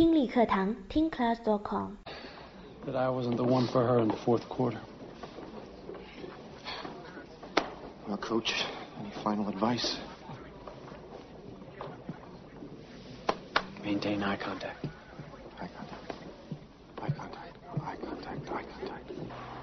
听力课堂听class.com. That I wasn't the one for her in the fourth quarter. Well, Coach, any final advice? Maintain eye contact. Eye contact. Eye contact. Eye contact. Eye contact.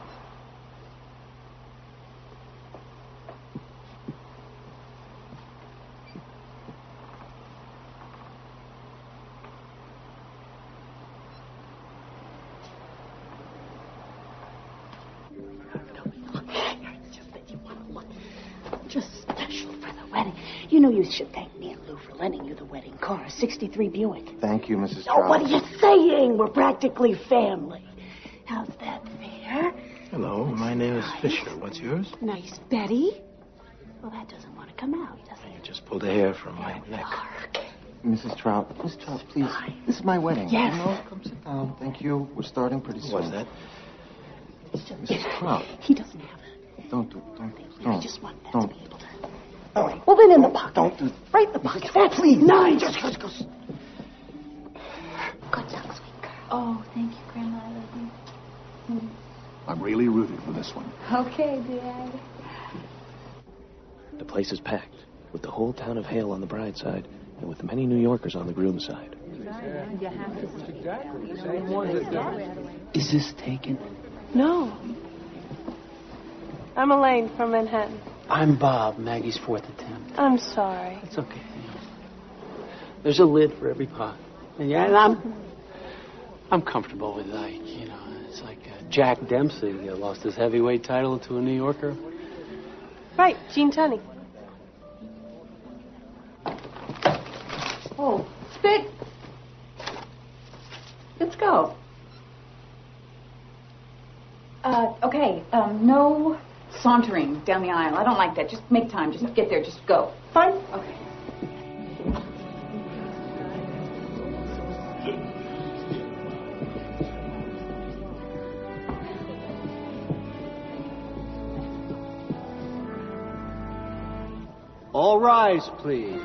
Just special for the wedding. You know you should thank me and Lou for lending you the wedding car, a 63 Buick. Thank you, Mrs. Oh, Trout. what are you saying? We're practically family. How's that fair? Hello, my name is Fisher. What's yours? Nice, Betty. Well, that doesn't want to come out, does it? You just pulled a hair from my neck. Mrs. Trout, please. This is my wedding. Yes. No, come sit down. Thank you. We're starting pretty soon. What's that? Mrs. Trout. He doesn't have it. Don't. I just want that to be able to. All right. Well, then in the pocket. Don't do. Right in the pocket. That's please. Nice. Just go. Good luck, sweet girl. Oh, thank you, Grandma. I love you. I'm really rooting for this one. Okay, Dad. The place is packed, with the whole town of Hale on the bride's side, and with many New Yorkers on the groom's side. Is this taken? No. I'm Elaine from Manhattan. I'm Bob, Maggie's fourth attempt. I'm sorry. It's okay. There's a lid for every pot. And I'm comfortable with Ike, It's like Jack Dempsey lost his heavyweight title to a New Yorker. Right, Gene Tunney. Oh, Spit. Let's go. Okay, no sauntering down the aisle. I don't like that. Just make time. Just get there. Just go. Fine. Okay. All rise, please.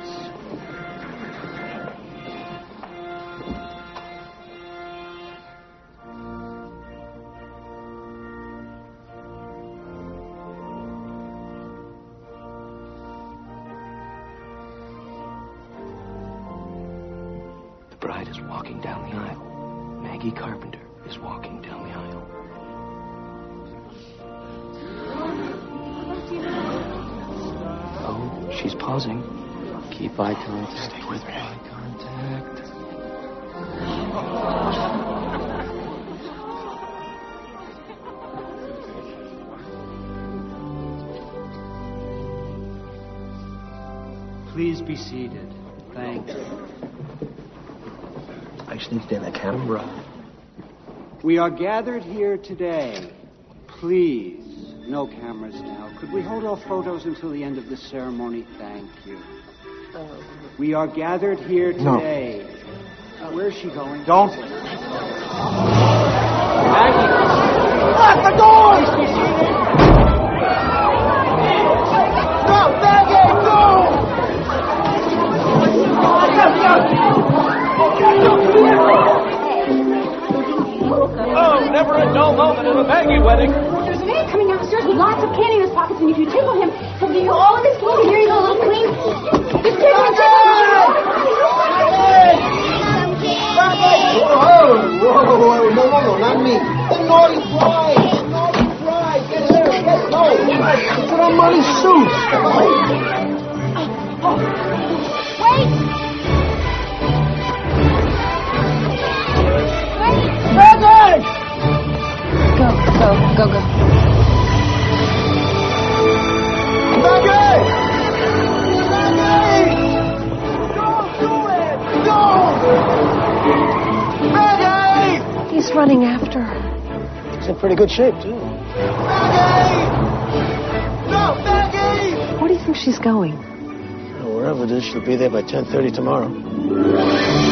The bride is walking down the aisle. Maggie Carpenter is walking down the aisle. Oh, she's pausing. Keep eye contact. Stay with me. Eye contact. Please be seated. Thank you. I sneaked in a camera. We are gathered here today. Please, no cameras now. Could we hold our photos until the end of the ceremony? Thank you. We are gathered here today. Where's she going? Don't. Maggie! Lock the doors! No, Maggie, no! Oh, never a dull moment at a Maggie wedding. There's a man coming downstairs with lots of candy in his pockets, and if you tickle him, he'll give you all of his candy. Here you go, little queen. Just tickle him. Whoa, no, not me. The naughty bride. Get her, put on my suit. Wait! Maggie! Go. Maggie! Don't do it! No! Maggie! He's running after her. She's in pretty good shape, too. Maggie! No, Maggie! Where do you think she's going? Wherever it is, she'll be there by 10:30 tomorrow.